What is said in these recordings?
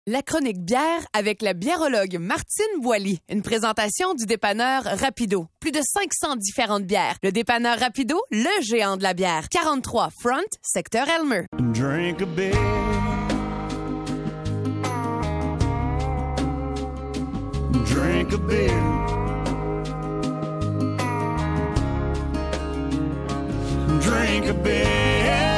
La chronique bière avec la biérologue Martine Boily. Une présentation du dépanneur Rapido. Plus de 500 différentes bières. Le dépanneur Rapido, le géant de la bière. 43 Front, secteur Elmer. Drink a beer. Drink a beer. Drink a beer.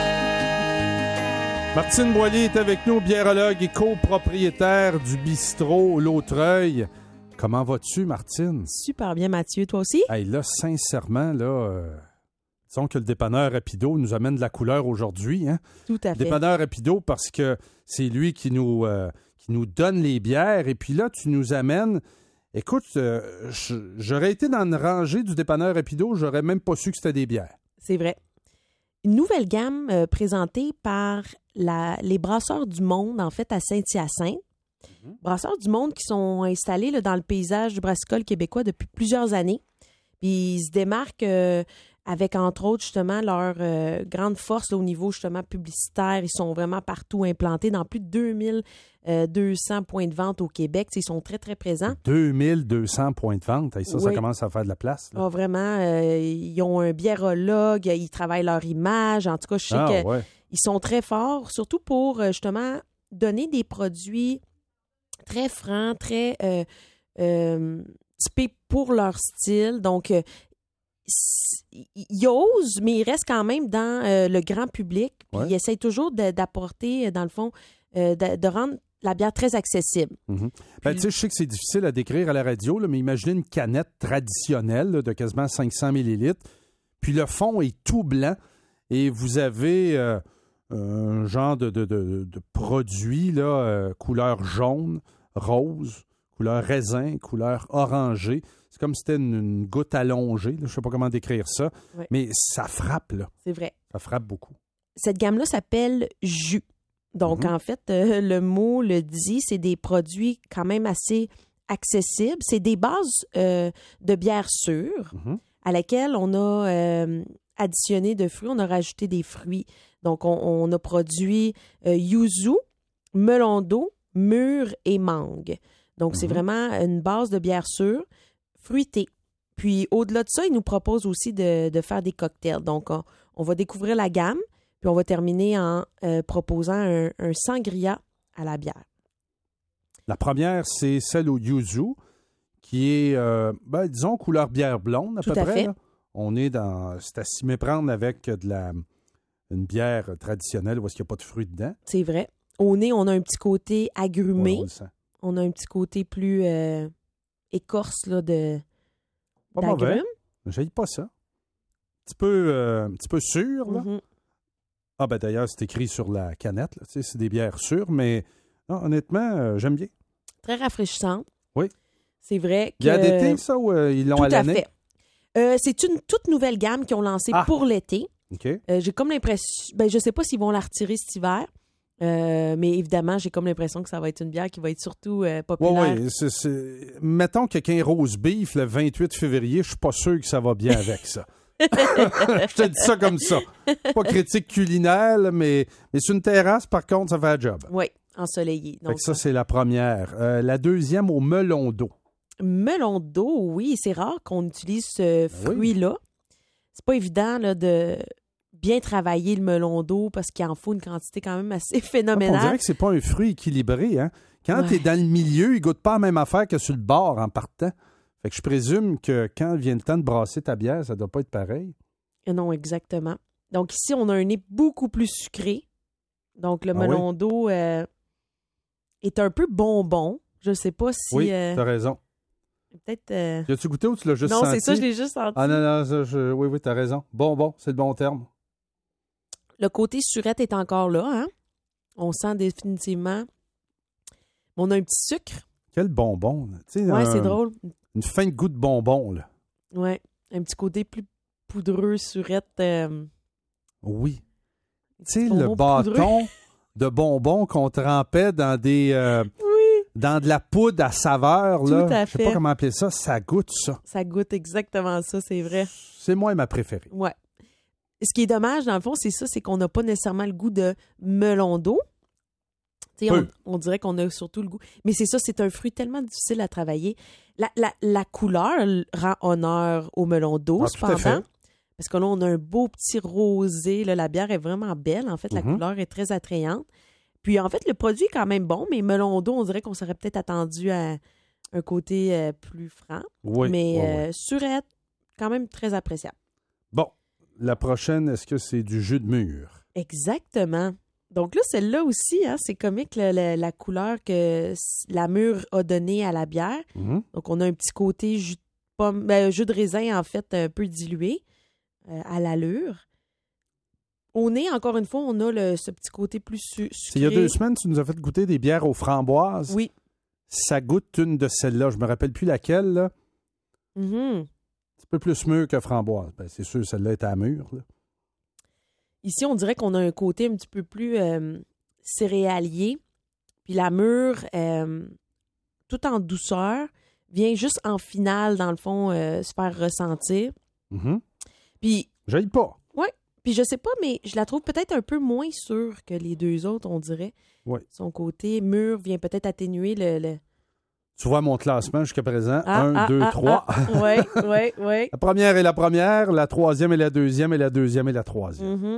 Martine Boily est avec nous, biérologue et copropriétaire du bistrot L'Autreuil. Comment vas-tu, Martine? Super bien, Mathieu. Toi aussi? Hey, là, sincèrement, disons que le dépanneur Rapido nous amène de la couleur aujourd'hui. Hein? Tout à fait. Le dépanneur Rapido, parce que c'est lui qui nous donne les bières. Et puis là, tu nous amènes... Écoute, j'aurais été dans une rangée du dépanneur Rapido, j'aurais même pas su que c'était des bières. C'est vrai. Une nouvelle gamme présentée par les Brasseurs du Monde, en fait, à Saint-Hyacinthe. Brasseurs du Monde qui sont installés là, dans le paysage du brassicole québécois depuis plusieurs années. Puis ils se démarquent avec, entre autres, justement, leur grande force là, au niveau, justement, publicitaire. Ils sont vraiment partout implantés dans plus de 2200 points de vente au Québec. Ils sont très, très présents. 2200 points de vente. Et ça, oui. Ça commence à faire de la place. Là. Ah, vraiment. Ils ont un biérologue. Ils travaillent leur image. En tout cas, je sais qu'ils sont très forts, surtout pour, justement, donner des produits très francs, très typés pour leur style. Donc, ils osent, mais ils restent quand même dans le grand public. Puis ils essayent toujours d'apporter, dans le fond, de rendre la bière très accessible. Mm-hmm. Ben, tu sais, je sais que c'est difficile à décrire à la radio, là, mais imaginez une canette traditionnelle là, de quasiment 500 millilitres, puis le fond est tout blanc, et vous avez un genre de produit là, couleur jaune, rose, couleur raisin, couleur orangée. C'est comme si c'était une goutte allongée. Là. Je ne sais pas comment décrire ça. Oui. Mais ça frappe, là. C'est vrai. Ça frappe beaucoup. Cette gamme-là s'appelle jus. Donc, en fait, le mot le dit, c'est des produits quand même assez accessibles. C'est des bases de bière sûre à laquelle on a additionné de fruits. On a rajouté des fruits. Donc, on a produit yuzu, melon d'eau, mûre et mangue. Donc, c'est vraiment une base de bière sûre. Fruité. Puis, au-delà de ça, ils nous proposent aussi de faire des cocktails. Donc, on va découvrir la gamme, puis on va terminer en proposant un sangria à la bière. La première, c'est celle au yuzu, qui est, disons, couleur bière blonde, à peu près. Là. On est dans... C'est à s'y méprendre avec une bière traditionnelle où il n'y a pas de fruits dedans. C'est vrai. Au nez, on a un petit côté agrumé. Ouais, on le sent. On a un petit côté plus... écorce là, d'agrumes. J'aille pas ça. Un petit peu sûr, là. Ah, ben d'ailleurs, c'est écrit sur la canette, là. Tu sais, c'est des bières sûres, mais non, honnêtement, j'aime bien. Très rafraîchissante. Oui. C'est vrai que... Il y a d'été, ça, ou ils l'ont à l'année? Tout à fait. C'est une toute nouvelle gamme qu'ils ont lancée pour l'été. OK. J'ai comme l'impression... je sais pas s'ils vont la retirer cet hiver. Mais évidemment, j'ai comme l'impression que ça va être une bière qui va être surtout populaire. Oui. Mettons qu'il y a qu'un rose beef le 28 février, je suis pas sûr que ça va bien avec ça. Je te dis ça comme ça. Pas critique culinaire, mais sur une terrasse, par contre, ça fait un job. Oui, ensoleillé. Donc ça, c'est la première. La deuxième, au melon d'eau. Melon d'eau, oui. C'est rare qu'on utilise ce fruit-là. C'est pas évident là, de... bien travailler le melon d'eau parce qu'il en faut une quantité quand même assez phénoménale. On dirait que c'est pas un fruit équilibré. Hein? Quand tu es dans le milieu, il goûte pas la même affaire que sur le bord en partant. Fait que je présume que quand vient le temps de brasser ta bière, ça doit pas être pareil. Non, exactement. Donc ici, on a un nez beaucoup plus sucré. Donc le melon d'eau est un peu bonbon. Je sais pas si... Oui, t'as raison. Peut-être... As-tu goûté ou tu l'as juste senti? Non, c'est ça, je l'ai juste senti. Ah non, oui, t'as raison. Bonbon, c'est le bon terme. Le côté surette est encore là, hein? On sent définitivement... On a un petit sucre. Quel bonbon. Oui, c'est drôle. Une fin de goût de bonbon, là. Oui, un petit côté plus poudreux, surette. Oui. Tu sais, le bâton de bonbons qu'on trempait dans des... dans de la poudre à saveur, là. Tout à fait. Je sais pas comment appeler ça. Ça goûte ça. Ça goûte exactement ça, c'est vrai. C'est moi ma préférée. Oui. Ce qui est dommage, dans le fond, c'est ça, c'est qu'on n'a pas nécessairement le goût de melon d'eau. Tu sais, on dirait qu'on a surtout le goût. Mais c'est ça, c'est un fruit tellement difficile à travailler. La couleur rend honneur au melon d'eau, cependant. Parce que là, on a un beau petit rosé. Là, la bière est vraiment belle. En fait, la couleur est très attrayante. Puis, en fait, le produit est quand même bon, mais melon d'eau, on dirait qu'on serait peut-être attendu à un côté plus franc. Oui, mais surette, quand même très appréciable. Bon, la prochaine, est-ce que c'est du jus de mûre? Exactement. Donc là, celle-là aussi, hein, c'est comique la couleur que la mûre a donnée à la bière. Donc, on a un petit côté jus de pomme, jus de raisin, en fait, un peu dilué à l'allure. Au nez, encore une fois, on a ce petit côté plus sucré. Il y a 2 semaines, tu nous as fait goûter des bières aux framboises. Oui. Ça goûte une de celles-là. Je me rappelle plus laquelle, là. Un petit peu plus mûr que framboise. Ben, c'est sûr, celle-là est à mûr, là. Ici, on dirait qu'on a un côté un petit peu plus céréalier. Puis la mûre, tout en douceur, vient juste en finale, dans le fond, se faire ressentir. Puis... J'aille pas. Oui. Puis je sais pas, mais je la trouve peut-être un peu moins sûre que les deux autres, on dirait. Oui. Son côté mûr vient peut-être atténuer le... Tu vois mon classement jusqu'à présent. 1, 2, 3. Oui. La première est la première, la troisième est la deuxième, et la deuxième est la troisième.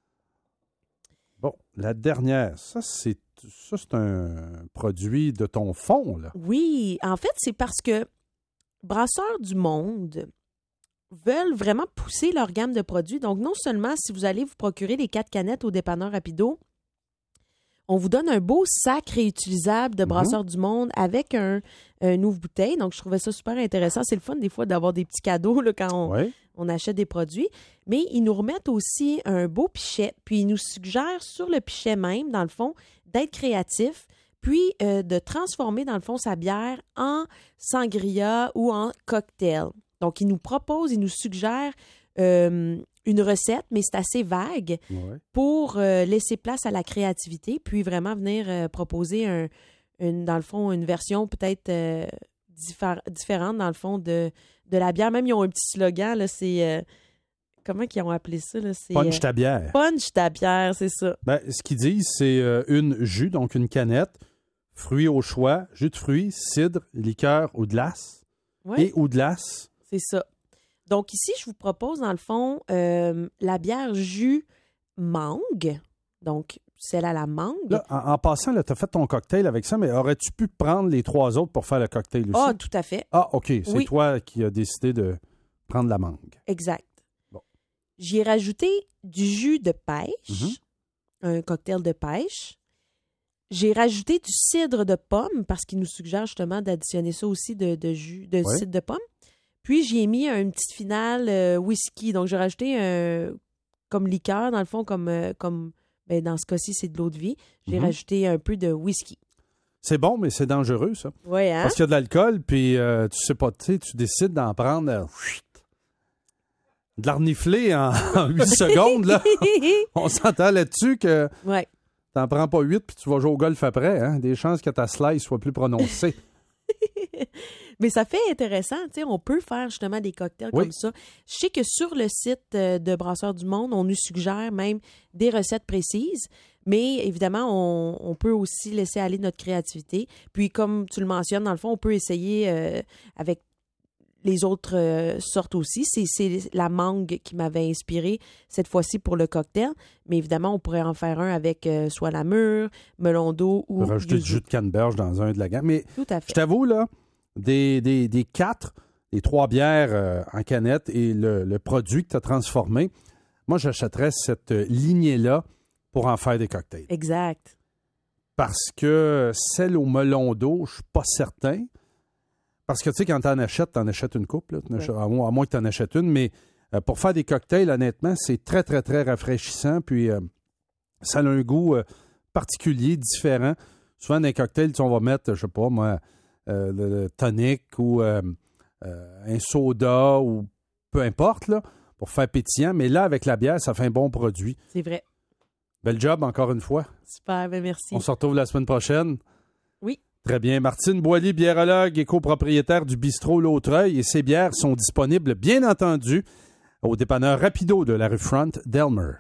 Bon, la dernière, ça c'est un produit de ton fond, là. Oui, en fait, c'est parce que Brasseurs du Monde veulent vraiment pousser leur gamme de produits. Donc, non seulement si vous allez vous procurer les 4 canettes au dépanneur Rapido, on vous donne un beau sac réutilisable de Brasseurs du Monde avec un ouvre-bouteille. Donc, je trouvais ça super intéressant. C'est le fun, des fois, d'avoir des petits cadeaux là, quand on achète des produits. Mais ils nous remettent aussi un beau pichet. Puis, ils nous suggèrent sur le pichet même, dans le fond, d'être créatif, puis de transformer, dans le fond, sa bière en sangria ou en cocktail. Donc, ils nous proposent, ils nous suggèrent une recette, mais c'est assez vague pour laisser place à la créativité, puis vraiment venir proposer, dans le fond, une version peut-être différente, dans le fond, de la bière. Même, ils ont un petit slogan, là, c'est... comment ils ont appelé ça? Là? C'est, Punch ta bière. Punch ta bière, c'est ça. Ben, ce qu'ils disent, c'est une jus, donc une canette, fruits au choix, jus de fruits, cidre, liqueur ou de glace. Et ou de glace. C'est ça. Donc ici, je vous propose, dans le fond, la bière jus mangue. Donc, celle à la mangue. Là, en passant, tu as fait ton cocktail avec ça, mais aurais-tu pu prendre les 3 autres pour faire le cocktail aussi? Ah, tout à fait. Ah, OK. C'est toi qui as décidé de prendre la mangue. Exact. Bon. J'y ai rajouté du jus de pêche, un cocktail de pêche. J'ai rajouté du cidre de pomme parce qu'il nous suggère justement d'additionner ça aussi de jus de cidre de pomme. Puis, j'y ai mis une petite finale whisky. Donc, j'ai rajouté comme liqueur, dans le fond, comme ben, dans ce cas-ci, c'est de l'eau de vie. J'ai rajouté un peu de whisky. C'est bon, mais c'est dangereux, ça. Oui, hein? Parce qu'il y a de l'alcool, puis tu sais pas, tu décides d'en prendre de la renifler en 8 secondes, là. On s'entend là-dessus que t'en prends pas 8 puis tu vas jouer au golf après, hein? Des chances que ta slice soit plus prononcée. Mais ça fait intéressant, tu sais, on peut faire justement des cocktails comme ça. Je sais que sur le site de Brasseurs du Monde, on nous suggère même des recettes précises, mais évidemment, on peut aussi laisser aller notre créativité. Puis comme tu le mentionnes, dans le fond, on peut essayer avec les autres sortes aussi. C'est la mangue qui m'avait inspiré cette fois-ci pour le cocktail, mais évidemment, on pourrait en faire un avec soit la mûre, melon d'eau ou rajouter du jus de canneberge dans un de la gamme. Mais tout à fait. Je t'avoue, là, des 4, les 3 bières en canette et le produit que tu as transformé, moi, j'achèterais cette lignée-là pour en faire des cocktails. Exact. Parce que celle au melon d'eau, je suis pas certain. Parce que, tu sais, quand tu en achètes une coupe, là, à moins que tu en achètes une, mais pour faire des cocktails, honnêtement, c'est très, très, très rafraîchissant, puis ça a un goût particulier, différent. Souvent, dans les cocktails, on va mettre, je sais pas, moi, le tonic ou un soda ou peu importe, là, pour faire pétillant. Mais là, avec la bière, ça fait un bon produit. C'est vrai. Bel job, encore une fois. Super, bien merci. On se retrouve la semaine prochaine. Oui. Très bien. Martine Boily, biérologue et copropriétaire du bistrot L'Autreuil. Et ses bières sont disponibles, bien entendu, au dépanneur Rapido de la rue Front d'Elmer.